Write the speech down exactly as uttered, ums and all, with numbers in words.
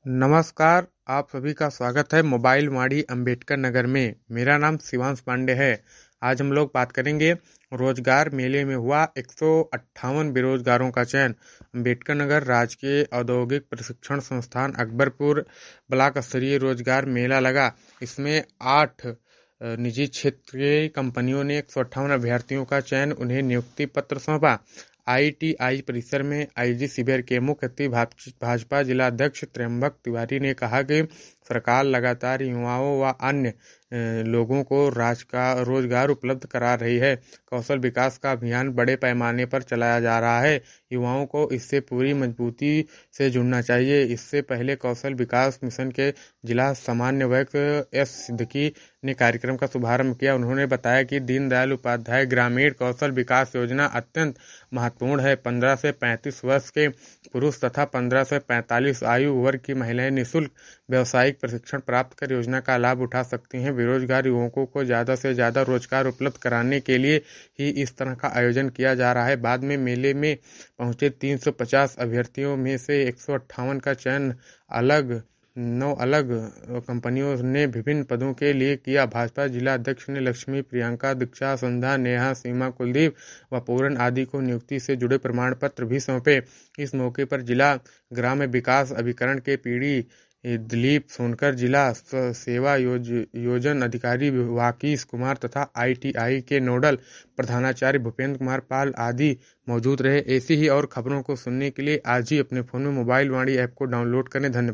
नमस्कार, आप सभी का स्वागत है मोबाइल वाड़ी अंबेडकर नगर में। मेरा नाम शिवांश पांडे है। आज हम लोग बात करेंगे रोजगार मेले में हुआ एक सौ अट्ठावन बेरोजगारों का चयन। अंबेडकर नगर राजकीय औद्योगिक प्रशिक्षण संस्थान अकबरपुर ब्लॉक स्तरीय रोजगार मेला लगा। इसमें आठ अ, निजी क्षेत्रीय कंपनियों ने एक सौ अट्ठावन अभ्यर्थियों का चयन, उन्हें नियुक्ति पत्र सौंपा। आई टी आई परिसर में आयोजित शिविर के मुख्य अतिथि भाज- भाजपा जिलाध्यक्ष त्र्यंबक तिवारी ने कहा कि सरकार लगातार युवाओं व अन्य अ, लोगों को राजगार रोजगार उपलब्ध करा रही है। कौशल विकास का अभियान बड़े पैमाने पर चलाया जा रहा है। युवाओं को इससे पूरी मजबूती से जुड़ना चाहिए। इससे पहले कौशल विकास मिशन के जिला समन्वयक एस सिद्दीकी ने कार्यक्रम का शुभारंभ किया। उन्होंने बताया कि दीनदयाल उपाध्याय ग्रामीण कौशल विकास योजना अत्यंत महत्वपूर्ण है। पंद्रह से पैंतीस वर्ष के पुरुष तथा पंद्रह से पैंतालीस आयु वर्ग की महिलाएं निःशुल्क व्यावसायिक प्रशिक्षण प्राप्त कर योजना का लाभ उठा सकती हैं। बेरोजगार युवकों को ज़्यादा से ज़्यादा रोजगार उपलब्ध कराने के लिए ही इस तरह का आयोजन किया जा रहा है। बाद में मेले में पहुंचे तीन सौ पचास अभ्यर्थियों में से एक सौ अट्ठावन का चयन अलग नौ अलग कंपनियों ने विभिन्न पदों के लिए किया। भाजपा जिला अध्यक्ष ने लक्ष्मी, प्रियंका, दीक्षा, संध्या, नेहा, सीमा, कुलदीप व पूरन आदि को नियुक्ति से जुड़े प्रमाण पत्र भी सौंपे। इस मौके पर जिला ग्राम्य विकास अभिकरण के पीडी दिलीप सोनकर, जिला स- सेवा योज, योजन अधिकारी वाकीश कुमार तथा आई टी आई के नोडल प्रधानाचार्य भूपेंद्र कुमार पाल आदि मौजूद रहे। ऐसी ही और खबरों को सुनने के लिए आज ही अपने फोन में मोबाइल वाणी ऐप को डाउनलोड करें। धन्यवाद।